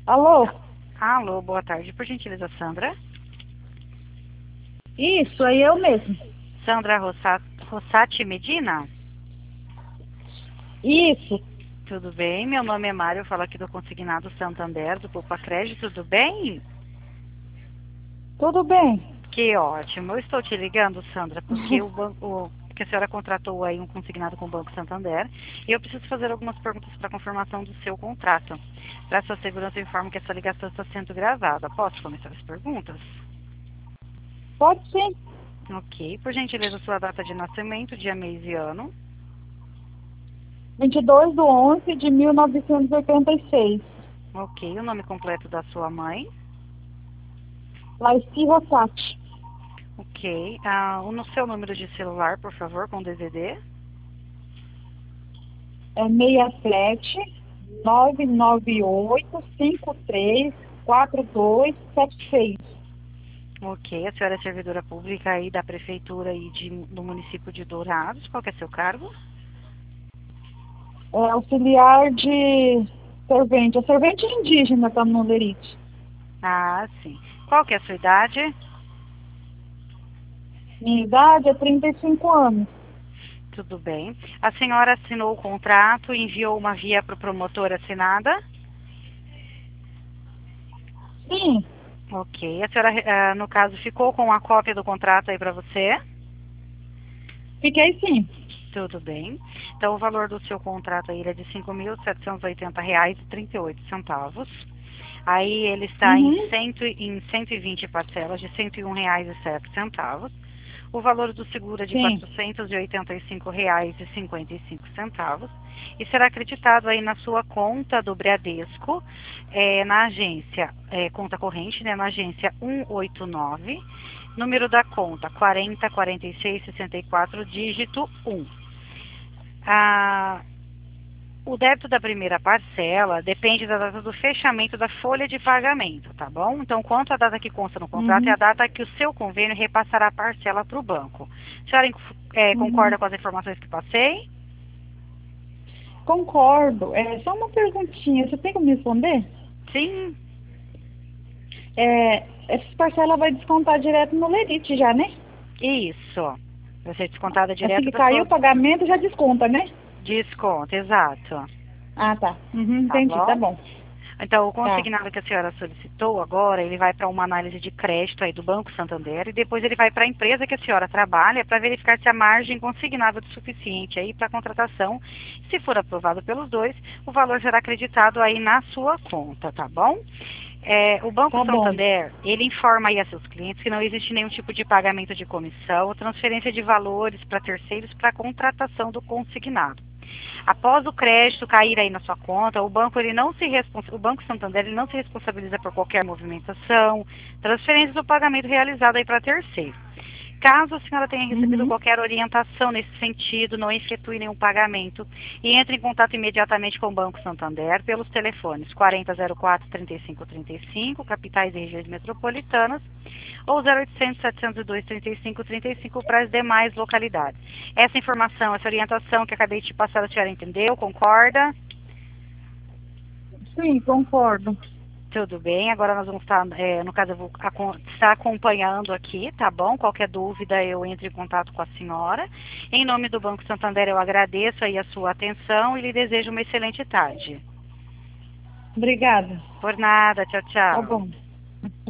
Alô? Alô, boa tarde. Por gentileza, Sandra? Isso, aí eu mesmo. Sandra Rossati Medina? Isso, Tudo bem? Meu nome é Mário, eu falo aqui do Consignado Santander, do Poupa Crédito, tudo bem? tudo bem. Que ótimo. Eu estou te ligando, Sandra, porque porque a senhora contratou aí um consignado com o Banco Santander e eu preciso fazer algumas perguntas para confirmação do seu contrato. Para sua segurança, eu informo que essa ligação está sendo gravada. Posso começar as perguntas? Pode sim. Ok. Por gentileza, sua data de nascimento, dia, mês e ano. 22/11/1986. Ok. O nome completo da sua mãe. Laissi Rossati. Ok. No seu número de celular, por favor, com DDD. É 67-998-53-4276. Ok. A senhora é servidora pública aí da prefeitura e do município de Dourados. Qual que é seu cargo? É auxiliar de servente. É servente indígena, está no Lerite. Ah, sim. Qual que é a sua idade? Minha idade é 35 anos. Tudo bem. A senhora assinou o contrato e enviou uma via para o promotor assinada? Sim, Ok. A senhora, no caso, ficou com a cópia do contrato aí para você? fiquei sim. Tudo bem. Então, o valor do seu contrato aí é de R$ 5.780,38. Aí ele está Uhum, em 120 parcelas de R$ 101,07. O valor do seguro é de R$ sim. 485,55 e será acreditado aí na sua conta do Bradesco, na agência, conta corrente, né, na agência 189, número da conta 404664, dígito 1. Ah, o débito da primeira parcela depende da data do fechamento da folha de pagamento, tá bom? Então, quanto a data que consta no contrato é a Uhum, data que o seu convênio repassará a parcela para o banco. A senhora uhum. concorda com as informações que passei? Concordo. É só uma perguntinha. Você tem como me responder? Sim, Essa parcela vai descontar direto no Lerite já, né? isso. Vai ser descontada Assim direto que da caiu sua o pagamento, já desconta, né? desconto, exato. Ah, tá. Uhum, Tá entendi, tá bom? bom. Então, o Tá, consignado que a senhora solicitou agora, ele vai para uma análise de crédito aí do Banco Santander e depois ele vai para a empresa que a senhora trabalha para verificar se a margem consignada é suficiente aí para a contratação. Se for aprovado pelos dois, o valor será acreditado aí na sua conta, tá bom? O Banco tá bom. Santander, ele informa aí a seus clientes que não existe nenhum tipo de pagamento de comissão ou transferência de valores para terceiros para a contratação do consignado. Após o crédito cair aí na sua conta, o Banco Santander ele não se responsabiliza por qualquer movimentação, transferência do pagamento realizado aí para terceiro. Caso a senhora tenha recebido Uhum. qualquer orientação nesse sentido, não efetue nenhum pagamento e entre em contato imediatamente com o Banco Santander pelos telefones 4004-3535, capitais e regiões metropolitanas, ou 0800-702-3535 para as demais localidades. Essa informação, essa orientação que acabei de te passar, a senhora entendeu? Concorda? Sim, concordo. Tudo bem, agora nós vamos estar, no caso, eu vou estar acompanhando aqui, tá bom? Qualquer dúvida eu entro em contato com a senhora. Em nome do Banco Santander, eu agradeço aí a sua atenção e lhe desejo uma excelente tarde. Obrigada. Por nada, tchau, Tá tchau. bom.